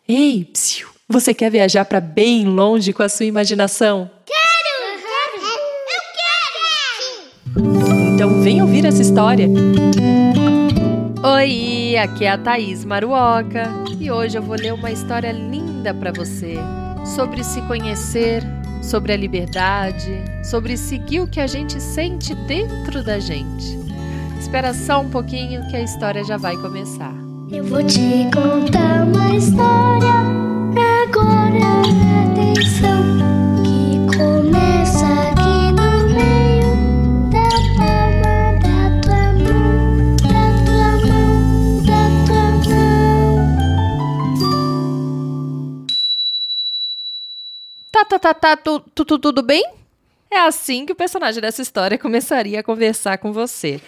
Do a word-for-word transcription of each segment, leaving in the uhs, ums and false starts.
Ei, psiu, você quer viajar para bem longe com a sua imaginação? Quero! Quero! Eu quero! Então vem ouvir essa história. Oi, aqui é a Thaís Maruoca e hoje eu vou ler uma história linda para você sobre se conhecer, sobre a liberdade, sobre seguir o que a gente sente dentro da gente. Espera só um pouquinho que a história já vai começar. Eu vou te contar uma história agora, atenção, que começa aqui no meio da palma da tua mão, da tua mão, da tua mão. Tá, tá, tá, tá, tu, tu, tu, tudo bem? É assim que o personagem dessa história começaria a conversar com você.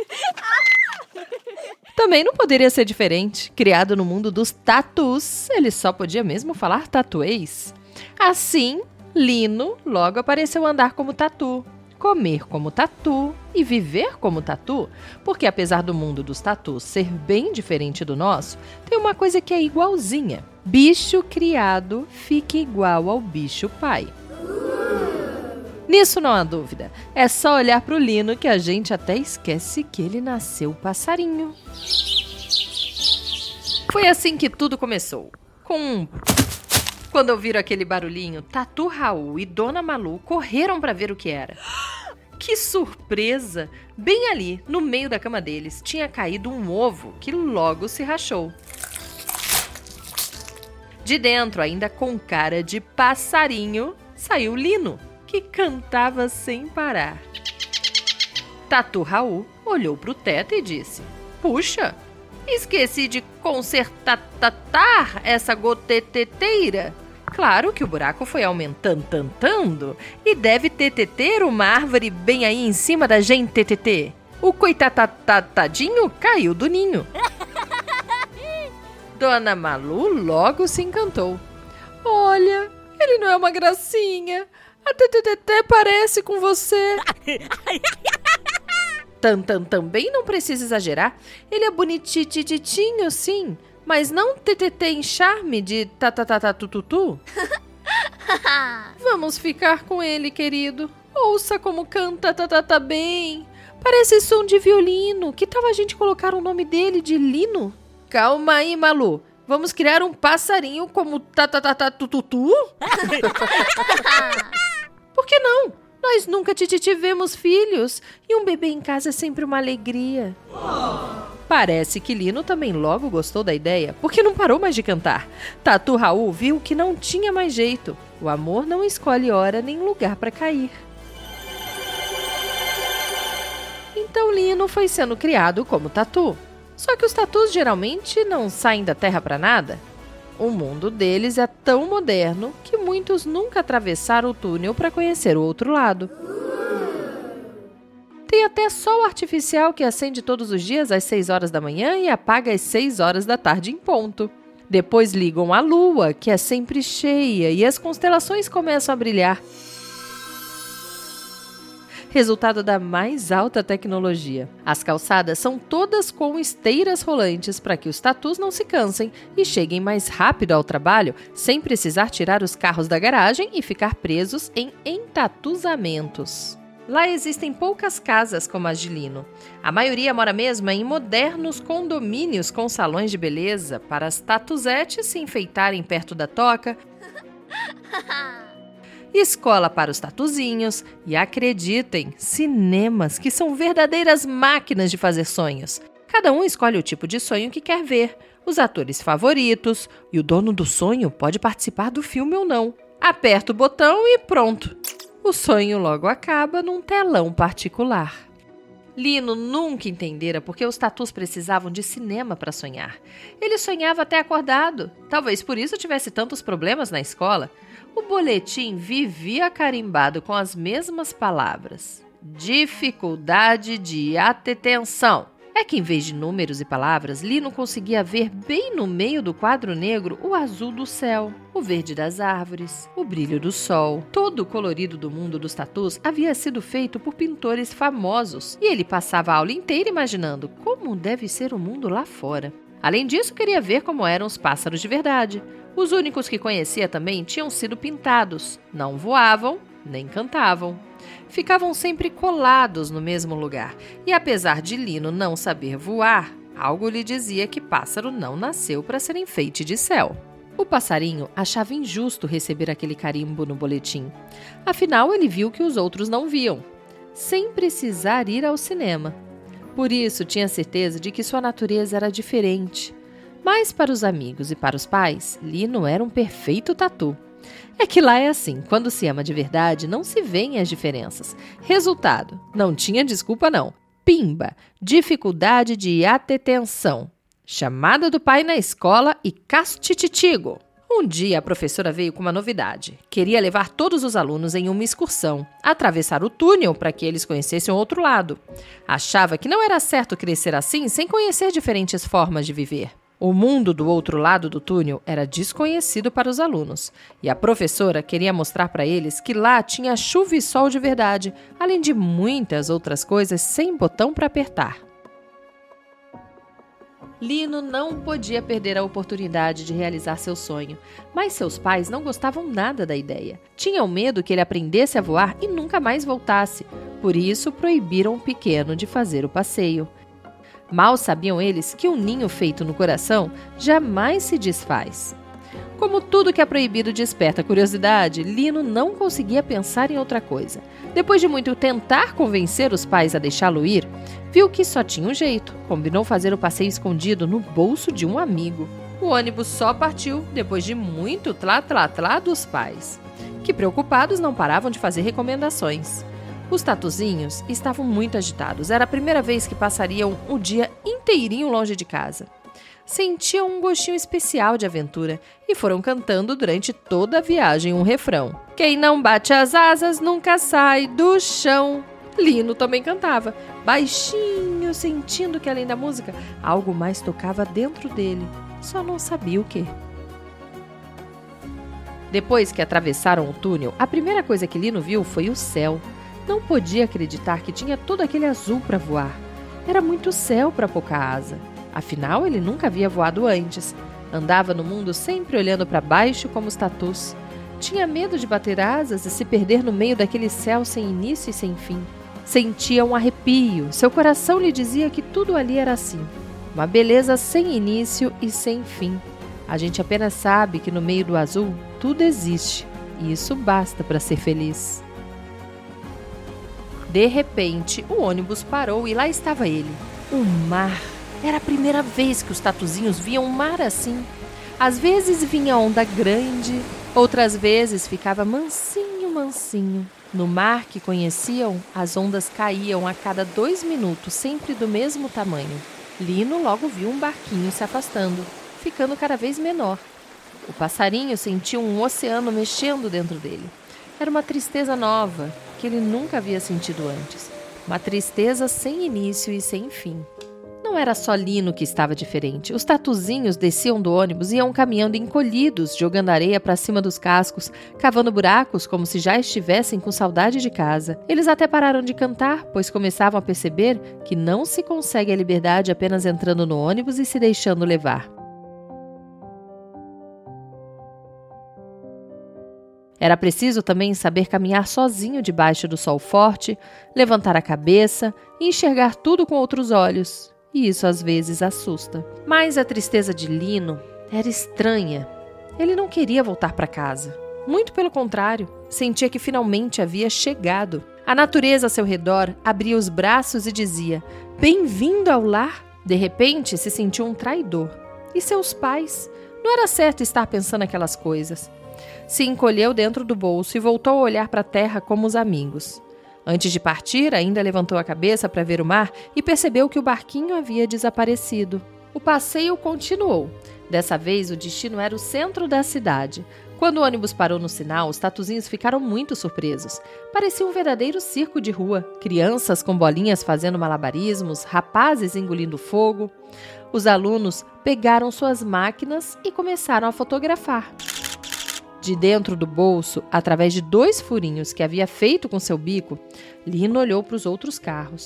Também não poderia ser diferente. Criado no mundo dos tatus, ele só podia mesmo falar tatuês. Assim, Lino logo apareceu andar como tatu, comer como tatu e viver como tatu, porque apesar do mundo dos tatus ser bem diferente do nosso, tem uma coisa que é igualzinha. Bicho criado fica igual ao bicho pai. Nisso não há dúvida. É só olhar para o Lino que a gente até esquece que ele nasceu passarinho. Foi assim que tudo começou. Com um... Quando ouviram aquele barulhinho, Tatu Raul e Dona Malu correram para ver o que era. Que surpresa! Bem ali, no meio da cama deles, tinha caído um ovo que logo se rachou. De dentro, ainda com cara de passarinho, saiu Lino, que cantava sem parar. Tatu Raul olhou para o teto e disse: "Puxa, esqueci de consertar essa goteteteira. Claro que o buraco foi aumentando, tantando, e deve ter ter uma árvore bem aí em cima da gente, ttt. O coitatadinho caiu do ninho." Dona Malu logo se encantou. "Olha, ele não é uma gracinha. A T parece com você." Tantan também não precisa exagerar. Ele é bonitinho, sim, mas não ttt em charme de tatatatututu. Vamos ficar com ele, querido. Ouça como canta tatata bem. Parece som de violino. Que tal a gente colocar o nome dele de Lino? Calma aí, Malu. Vamos criar um passarinho como tatatatututu? Por que não? Nós nunca tivemos filhos e um bebê em casa é sempre uma alegria. Parece que Lino também logo gostou da ideia, porque não parou mais de cantar. Tatu Raul viu que não tinha mais jeito. O amor não escolhe hora nem lugar para cair. Então Lino foi sendo criado como tatu. Só que os tatus geralmente não saem da terra para nada. O mundo deles é tão moderno que muitos nunca atravessaram o túnel para conhecer o outro lado. Tem até sol artificial que acende todos os dias às seis horas da manhã e apaga às seis horas da tarde em ponto. Depois ligam a lua, que é sempre cheia, e as constelações começam a brilhar. Resultado da mais alta tecnologia. As calçadas são todas com esteiras rolantes para que os tatus não se cansem e cheguem mais rápido ao trabalho, sem precisar tirar os carros da garagem e ficar presos em entatuzamentos. Lá existem poucas casas como as de Lino. A maioria mora mesmo em modernos condomínios com salões de beleza para as tatuzetes se enfeitarem perto da toca, escola para os tatuzinhos e, acreditem, cinemas que são verdadeiras máquinas de fazer sonhos. Cada um escolhe o tipo de sonho que quer ver, os atores favoritos, e o dono do sonho pode participar do filme ou não. Aperta o botão e pronto. O sonho logo acaba num telão particular. Lino nunca entendera porque os tatus precisavam de cinema para sonhar. Ele sonhava até acordado. Talvez por isso tivesse tantos problemas na escola. O boletim vivia carimbado com as mesmas palavras. Dificuldade de atenção. É que em vez de números e palavras, Lino conseguia ver bem no meio do quadro negro o azul do céu, o verde das árvores, o brilho do sol. Todo o colorido do mundo dos tatus havia sido feito por pintores famosos e ele passava a aula inteira imaginando como deve ser o mundo lá fora. Além disso, queria ver como eram os pássaros de verdade. Os únicos que conhecia também tinham sido pintados, não voavam nem cantavam. Ficavam sempre colados no mesmo lugar, e apesar de Lino não saber voar, algo lhe dizia que pássaro não nasceu para ser enfeite de céu. O passarinho achava injusto receber aquele carimbo no boletim. Afinal, ele viu que os outros não viam, sem precisar ir ao cinema. Por isso, tinha certeza de que sua natureza era diferente. Mas para os amigos e para os pais, Lino era um perfeito tatu. É que lá é assim, quando se ama de verdade, não se veem as diferenças. Resultado, não tinha desculpa não. Pimba, dificuldade de atenção. Chamada do pai na escola e castititigo. Um dia a professora veio com uma novidade. Queria levar todos os alunos em uma excursão, atravessar o túnel para que eles conhecessem o outro lado. Achava que não era certo crescer assim sem conhecer diferentes formas de viver. O mundo do outro lado do túnel era desconhecido para os alunos, e a professora queria mostrar para eles que lá tinha chuva e sol de verdade, além de muitas outras coisas sem botão para apertar. Lino não podia perder a oportunidade de realizar seu sonho, mas seus pais não gostavam nada da ideia. Tinham medo que ele aprendesse a voar e nunca mais voltasse, por isso proibiram o pequeno de fazer o passeio. Mal sabiam eles que um ninho feito no coração jamais se desfaz. Como tudo que é proibido desperta curiosidade, Lino não conseguia pensar em outra coisa. Depois de muito tentar convencer os pais a deixá-lo ir, viu que só tinha um jeito. Combinou fazer o passeio escondido no bolso de um amigo. O ônibus só partiu depois de muito tlá-tlá-tlá dos pais, que preocupados não paravam de fazer recomendações. Os tatuzinhos estavam muito agitados. Era a primeira vez que passariam o dia inteirinho longe de casa. Sentiam um gostinho especial de aventura e foram cantando durante toda a viagem um refrão. Quem não bate as asas nunca sai do chão. Lino também cantava, baixinho, sentindo que além da música, algo mais tocava dentro dele. Só não sabia o quê. Depois que atravessaram o túnel, a primeira coisa que Lino viu foi o céu. Não podia acreditar que tinha todo aquele azul para voar. Era muito céu para pouca asa. Afinal, ele nunca havia voado antes. Andava no mundo sempre olhando para baixo como os tatus. Tinha medo de bater asas e se perder no meio daquele céu sem início e sem fim. Sentia um arrepio. Seu coração lhe dizia que tudo ali era assim. Uma beleza sem início e sem fim. A gente apenas sabe que no meio do azul tudo existe. E isso basta para ser feliz. De repente, o ônibus parou e lá estava ele. O mar. Era a primeira vez que os tatuzinhos viam um mar assim. Às vezes vinha onda grande, outras vezes ficava mansinho, mansinho. No mar que conheciam, as ondas caíam a cada dois minutos, sempre do mesmo tamanho. Lino logo viu um barquinho se afastando, ficando cada vez menor. O passarinho sentiu um oceano mexendo dentro dele. Era uma tristeza nova, que ele nunca havia sentido antes. Uma tristeza sem início e sem fim. Não era só Lino que estava diferente. Os tatuzinhos desciam do ônibus e iam caminhando encolhidos, jogando areia para cima dos cascos, cavando buracos como se já estivessem com saudade de casa. Eles até pararam de cantar, pois começavam a perceber que não se consegue a liberdade apenas entrando no ônibus e se deixando levar. Era preciso também saber caminhar sozinho debaixo do sol forte, levantar a cabeça e enxergar tudo com outros olhos. E isso às vezes assusta. Mas a tristeza de Lino era estranha. Ele não queria voltar para casa. Muito pelo contrário, sentia que finalmente havia chegado. A natureza ao seu redor abria os braços e dizia: "Bem-vindo ao lar!" De repente se sentiu um traidor. E seus pais? Não era certo estar pensando aquelas coisas. Se encolheu dentro do bolso e voltou a olhar para a terra como os amigos. Antes de partir, ainda levantou a cabeça para ver o mar e percebeu que o barquinho havia desaparecido. O passeio continuou. Dessa vez, o destino era o centro da cidade. Quando o ônibus parou no sinal, os tatuzinhos ficaram muito surpresos. Parecia um verdadeiro circo de rua. Crianças com bolinhas fazendo malabarismos, rapazes engolindo fogo. Os alunos pegaram suas máquinas e começaram a fotografar. De dentro do bolso, através de dois furinhos que havia feito com seu bico, Lino olhou para os outros carros. Por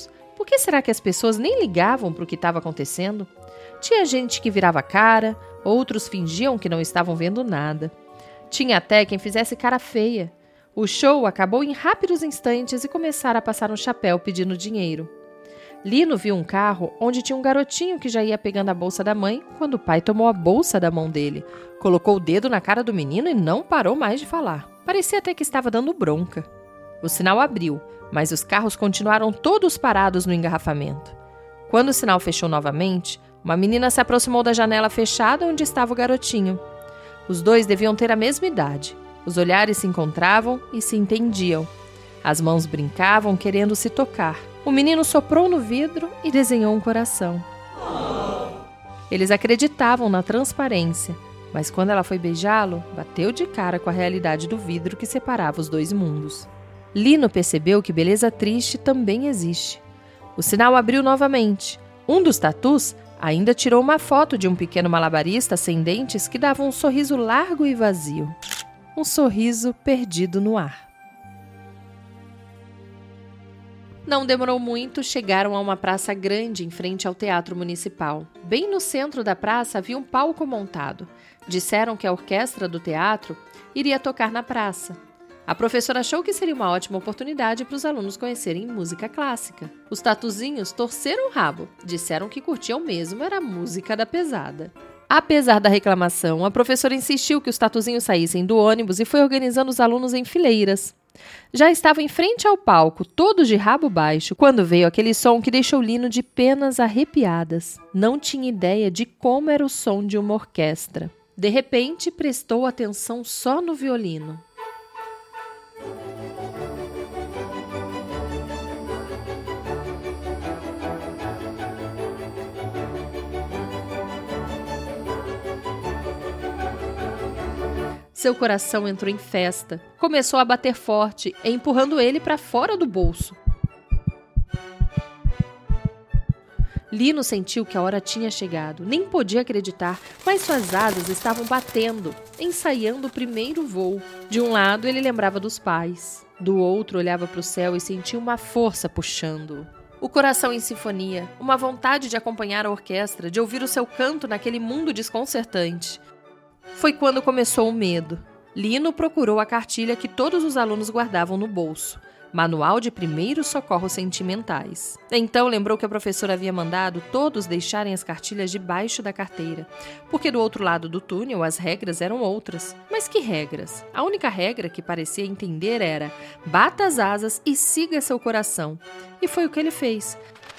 Por que será que as pessoas nem ligavam para o que estava acontecendo? Tinha gente que virava a cara, outros fingiam que não estavam vendo nada. Tinha até quem fizesse cara feia. O show acabou em rápidos instantes e começaram a passar um chapéu pedindo dinheiro. Lino viu um carro onde tinha um garotinho que já ia pegando a bolsa da mãe quando o pai tomou a bolsa da mão dele, colocou o dedo na cara do menino e não parou mais de falar. Parecia até que estava dando bronca. O sinal abriu, mas os carros continuaram todos parados no engarrafamento. Quando o sinal fechou novamente, uma menina se aproximou da janela fechada onde estava o garotinho. Os dois deviam ter a mesma idade. Os olhares se encontravam e se entendiam. As mãos brincavam, querendo se tocar. O menino soprou no vidro e desenhou um coração. Eles acreditavam na transparência, mas quando ela foi beijá-lo, bateu de cara com a realidade do vidro que separava os dois mundos. Lino percebeu que beleza triste também existe. O sinal abriu novamente. Um dos tatus ainda tirou uma foto de um pequeno malabarista sem dentes que dava um sorriso largo e vazio. Um sorriso perdido no ar. Não demorou muito, chegaram a uma praça grande em frente ao Teatro Municipal. Bem no centro da praça havia um palco montado. Disseram que a orquestra do teatro iria tocar na praça. A professora achou que seria uma ótima oportunidade para os alunos conhecerem música clássica. Os tatuzinhos torceram o rabo, disseram que curtiam mesmo era a música da pesada. Apesar da reclamação, a professora insistiu que os tatuzinhos saíssem do ônibus e foi organizando os alunos em fileiras. Já estava em frente ao palco, todos de rabo baixo, quando veio aquele som que deixou Lino de penas arrepiadas. Não tinha ideia de como era o som de uma orquestra. De repente, prestou atenção só no violino. Seu coração entrou em festa, começou a bater forte, empurrando ele para fora do bolso. Lino sentiu que a hora tinha chegado, nem podia acreditar, mas suas asas estavam batendo, ensaiando o primeiro voo. De um lado ele lembrava dos pais, do outro olhava para o céu e sentia uma força puxando-o. O coração em sinfonia, uma vontade de acompanhar a orquestra, de ouvir o seu canto naquele mundo desconcertante. Foi quando começou o medo. Lino procurou a cartilha que todos os alunos guardavam no bolso. Manual de Primeiros Socorros Sentimentais. Então lembrou que a professora havia mandado todos deixarem as cartilhas debaixo da carteira, porque do outro lado do túnel as regras eram outras. Mas que regras? A única regra que parecia entender era: bata as asas e siga seu coração. E foi o que ele fez.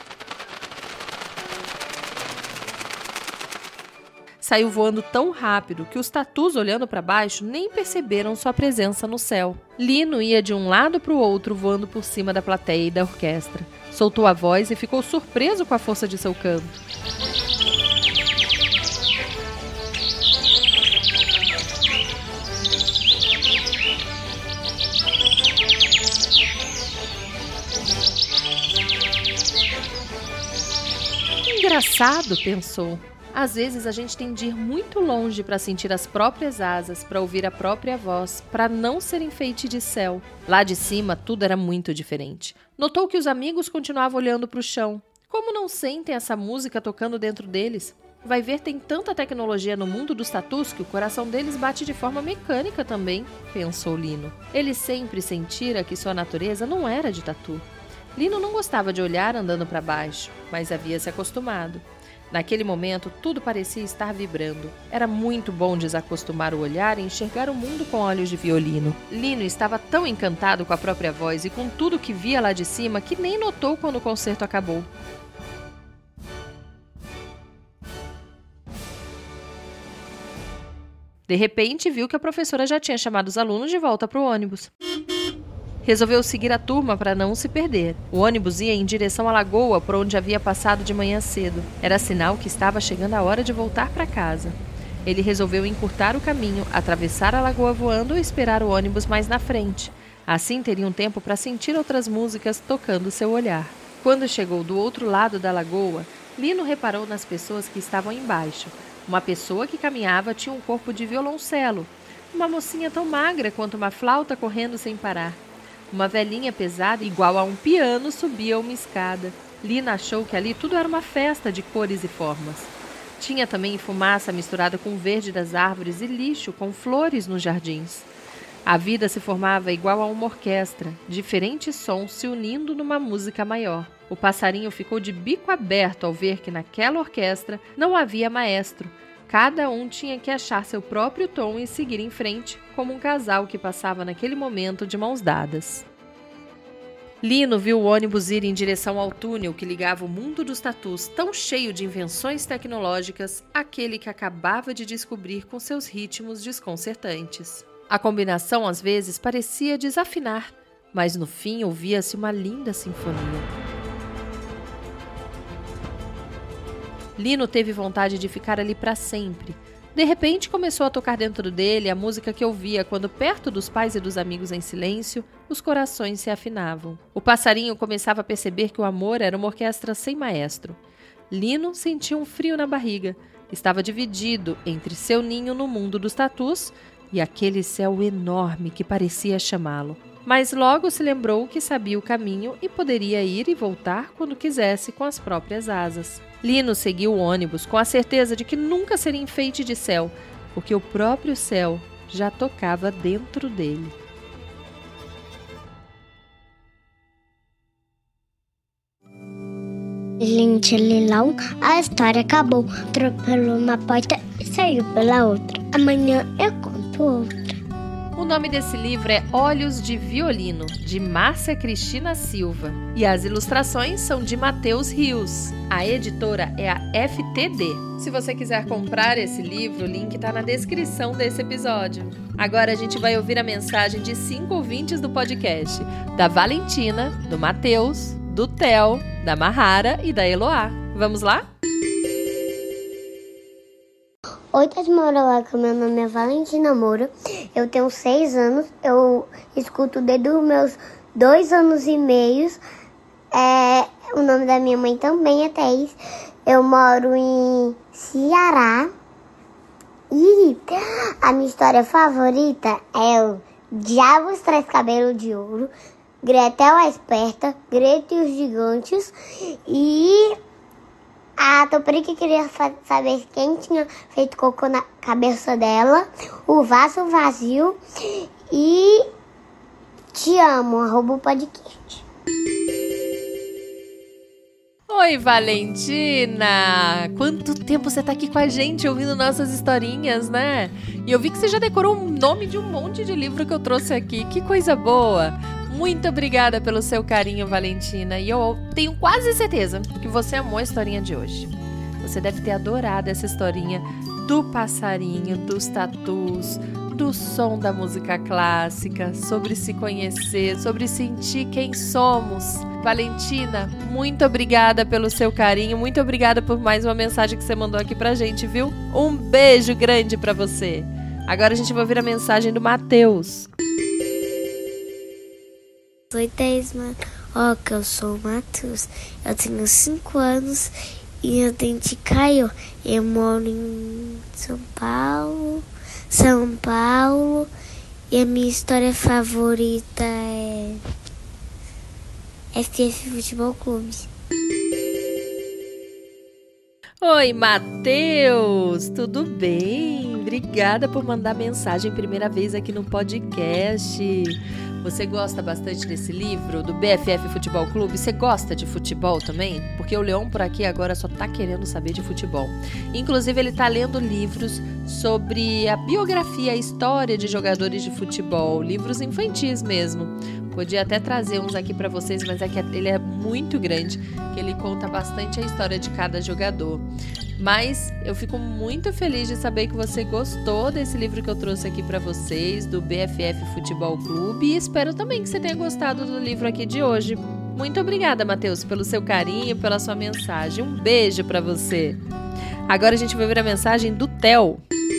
Saiu voando tão rápido que os tatus olhando para baixo nem perceberam sua presença no céu. Lino ia de um lado para o outro voando por cima da plateia e da orquestra. Soltou a voz e ficou surpreso com a força de seu canto. Engraçado, pensou. Às vezes a gente tem de ir muito longe para sentir as próprias asas, para ouvir a própria voz, para não ser enfeite de céu. Lá de cima tudo era muito diferente. Notou que os amigos continuavam olhando para o chão. Como não sentem essa música tocando dentro deles? Vai ver, tem tanta tecnologia no mundo dos tatus que o coração deles bate de forma mecânica também, pensou Lino. Ele sempre sentira que sua natureza não era de tatu. Lino não gostava de olhar andando para baixo, mas havia se acostumado. Naquele momento, tudo parecia estar vibrando. Era muito bom desacostumar o olhar e enxergar o mundo com olhos de violino. Lino estava tão encantado com a própria voz e com tudo que via lá de cima que nem notou quando o concerto acabou. De repente, viu que a professora já tinha chamado os alunos de volta para o ônibus. Resolveu seguir a turma para não se perder. O ônibus ia em direção à lagoa por onde havia passado de manhã cedo. Era sinal que estava chegando a hora de voltar para casa. Ele resolveu encurtar o caminho, atravessar a lagoa voando e esperar o ônibus mais na frente. Assim teriam tempo para sentir outras músicas tocando seu olhar. Quando chegou do outro lado da lagoa, Lino reparou nas pessoas que estavam embaixo. Uma pessoa que caminhava tinha um corpo de violoncelo. Uma mocinha tão magra quanto uma flauta correndo sem parar. Uma velhinha pesada, igual a um piano, subia uma escada. Lina achou que ali tudo era uma festa de cores e formas. Tinha também fumaça misturada com o verde das árvores e lixo com flores nos jardins. A vida se formava igual a uma orquestra, diferentes sons se unindo numa música maior. O passarinho ficou de bico aberto ao ver que naquela orquestra não havia maestro. Cada um tinha que achar seu próprio tom e seguir em frente, como um casal que passava naquele momento de mãos dadas. Lino viu o ônibus ir em direção ao túnel que ligava o mundo dos tatus, tão cheio de invenções tecnológicas, àquele que acabava de descobrir com seus ritmos desconcertantes. A combinação às vezes parecia desafinar, mas no fim ouvia-se uma linda sinfonia. Lino teve vontade de ficar ali para sempre. De repente começou a tocar dentro dele a música que ouvia quando, perto dos pais e dos amigos em silêncio, os corações se afinavam. O passarinho começava a perceber que o amor era uma orquestra sem maestro. Lino sentia um frio na barriga. Estava dividido entre seu ninho no mundo dos tatus e aquele céu enorme que parecia chamá-lo. Mas logo se lembrou que sabia o caminho e poderia ir e voltar quando quisesse com as próprias asas. Lino seguiu o ônibus com a certeza de que nunca seria enfeite de céu, porque o próprio céu já tocava dentro dele. Gente, Lilão, a história acabou. Atropelou uma porta e saiu pela outra. Amanhã eu conto outra. O nome desse livro é Olhos de Violino, de Márcia Cristina Silva. E as ilustrações são de Matheus Rios. A editora é a F T D. Se você quiser comprar esse livro, o link está na descrição desse episódio. Agora a gente vai ouvir a mensagem de cinco ouvintes do podcast. Da Valentina, do Matheus, do Theo, da Mahara e da Eloá. Vamos lá? Oi, Tasmoroca, meu nome é Valentina Moura, eu tenho seis anos, eu escuto desde os meus dois anos e meio, é, o nome da minha mãe também é Thaís, eu moro em Ceará e a minha história favorita é o Diabo os Três Cabelos de Ouro, Gretel a Esperta, Greta e os Gigantes e... A Toprica queria saber quem tinha feito cocô na cabeça dela, o vaso vazio e te amo, arroba o podcast. Oi, Valentina! Quanto tempo você tá aqui com a gente ouvindo nossas historinhas, né? E eu vi que você já decorou o nome de um monte de livro que eu trouxe aqui. Que coisa boa! Muito obrigada pelo seu carinho, Valentina. E eu tenho quase certeza que você amou a historinha de hoje. Você deve ter adorado essa historinha do passarinho, dos tatus, do som da música clássica, sobre se conhecer, sobre sentir quem somos. Valentina, muito obrigada pelo seu carinho. Muito obrigada por mais uma mensagem que você mandou aqui pra gente, viu? Um beijo grande pra você. Agora a gente vai ouvir a mensagem do Matheus. Oi, Thaís, ó, que eu sou o Matheus, eu tenho cinco anos e eu tenho de Caio, eu moro em São Paulo, São Paulo, e a minha história favorita é F F Futebol Clube. Oi, Matheus, tudo bem? Obrigada por mandar mensagem primeira vez aqui no podcast. Você gosta bastante desse livro, do B F F Futebol Clube? Você gosta de futebol também? Porque o Leon por aqui agora só tá querendo saber de futebol. Inclusive, ele tá lendo livros sobre a biografia, a história de jogadores de futebol. Livros infantis mesmo. Podia até trazer uns aqui pra vocês, mas é que ele é muito grande, que ele conta bastante a história de cada jogador. Mas eu fico muito feliz de saber que você gostou desse livro que eu trouxe aqui pra vocês, do B F F Futebol Clube, e espero também que você tenha gostado do livro aqui de hoje. Muito obrigada, Matheus, pelo seu carinho, pela sua mensagem. Um beijo pra você. Agora a gente vai ver a mensagem do Theo.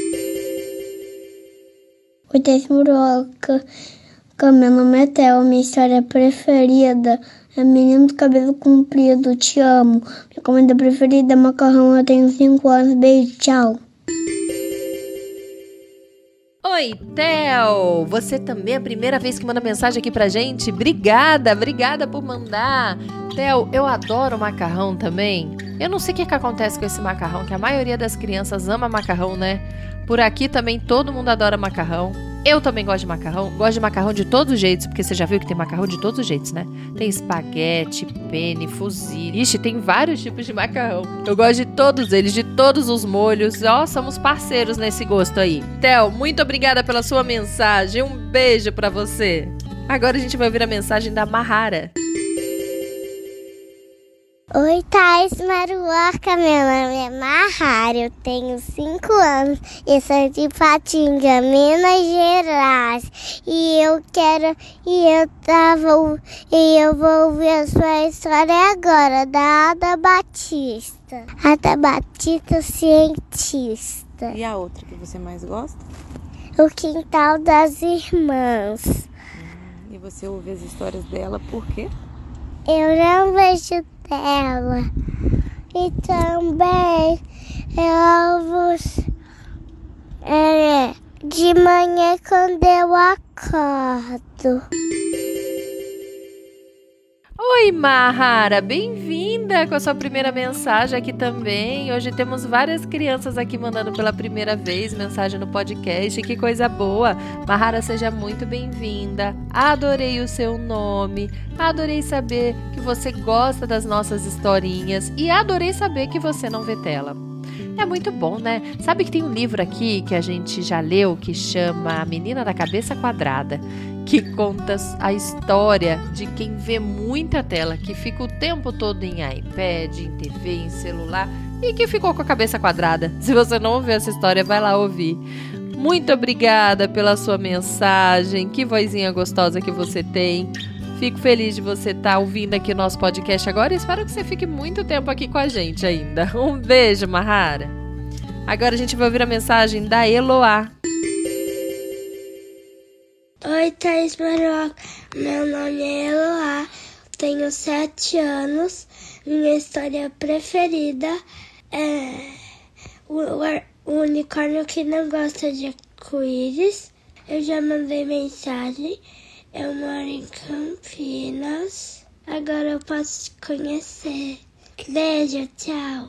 Oi, Tasmoroca. Meu nome é Theo, minha história preferida é Menino do Cabelo Comprido, te amo. Minha comida preferida é macarrão, eu tenho cinco anos, beijo, tchau. Oi, Theo! Você também é a primeira vez que manda mensagem aqui pra gente? Obrigada, obrigada por mandar. Theo, eu adoro macarrão também. Eu não sei o que, que acontece com esse macarrão, que a maioria das crianças ama macarrão, né? Por aqui também todo mundo adora macarrão. Eu também gosto de macarrão. Gosto de macarrão de todos os jeitos, porque você já viu que tem macarrão de todos os jeitos, né? Tem espaguete, penne, fusilli. Ixi, tem vários tipos de macarrão. Eu gosto de todos eles, de todos os molhos. Ó, somos parceiros nesse gosto aí. Theo, muito obrigada pela sua mensagem. Um beijo pra você. Agora a gente vai ouvir a mensagem da Mahara. Oi, Thais Maruoca, meu nome é Mahara, eu tenho cinco anos e sou de Patinga, Minas Gerais. E eu quero, e eu tava, e eu vou ouvir a sua história agora, da Ada Batista. Ada Batista, cientista. E a outra que você mais gosta? O Quintal das Irmãs. Hum, e você ouve as histórias dela por quê? Eu não vejo dela. E também eu ouvo é, de manhã quando eu acordo. Oi, Mahara, bem-vinda com a sua primeira mensagem aqui também. Hoje temos várias crianças aqui mandando pela primeira vez mensagem no podcast. Que coisa boa! Mahara, seja muito bem-vinda. Adorei o seu nome, adorei saber que você gosta das nossas historinhas e adorei saber que você não vê tela. É muito bom, né? Sabe que tem um livro aqui que a gente já leu que chama A Menina da Cabeça Quadrada, que conta a história de quem vê muita tela, que fica o tempo todo em iPad, em T V, em celular e que ficou com a cabeça quadrada. Se você não ouviu essa história, vai lá ouvir. Muito obrigada pela sua mensagem, que vozinha gostosa que você tem. Fico feliz de você estar ouvindo aqui o nosso podcast agora e espero que você fique muito tempo aqui com a gente ainda. Um beijo, Mahara. Agora a gente vai ouvir a mensagem da Eloá. Oi, Thais Maruoca. Meu nome é Eloá, tenho sete anos. Minha história preferida é o, o unicórnio que não gosta de arco-íris. Eu já mandei mensagem. Eu moro em Campinas. Agora eu posso te conhecer. Beijo, tchau.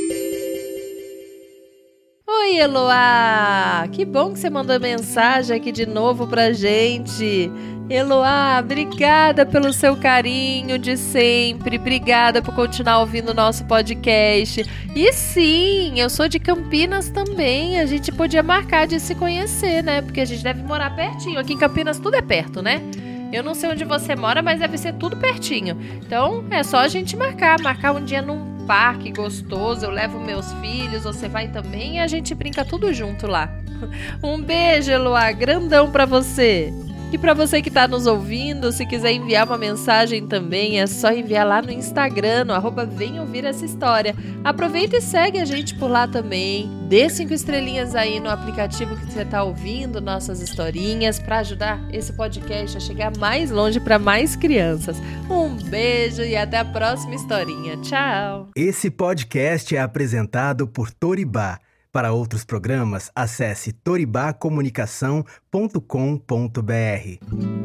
Oi, Eloá! Que bom que você mandou mensagem aqui de novo pra gente. Eloá, obrigada pelo seu carinho de sempre. Obrigada por continuar ouvindo o nosso podcast. E sim, eu sou de Campinas também. A gente podia marcar de se conhecer, né? Porque a gente deve morar pertinho. Aqui em Campinas tudo é perto, né? Eu não sei onde você mora, mas deve ser tudo pertinho. Então, é só a gente marcar. Marcar um dia num parque gostoso. Eu levo meus filhos, você vai também e a gente brinca tudo junto lá. Um beijo, Eloá. Grandão pra você. E para você que está nos ouvindo, se quiser enviar uma mensagem também, é só enviar lá no Instagram, no arroba Vem Ouvir Essa História. Aproveita e segue a gente por lá também. Dê cinco estrelinhas aí no aplicativo que você está ouvindo nossas historinhas para ajudar esse podcast a chegar mais longe para mais crianças. Um beijo e até a próxima historinha. Tchau! Esse podcast é apresentado por Toribá. Para outros programas, acesse toribá comunicação ponto com ponto br.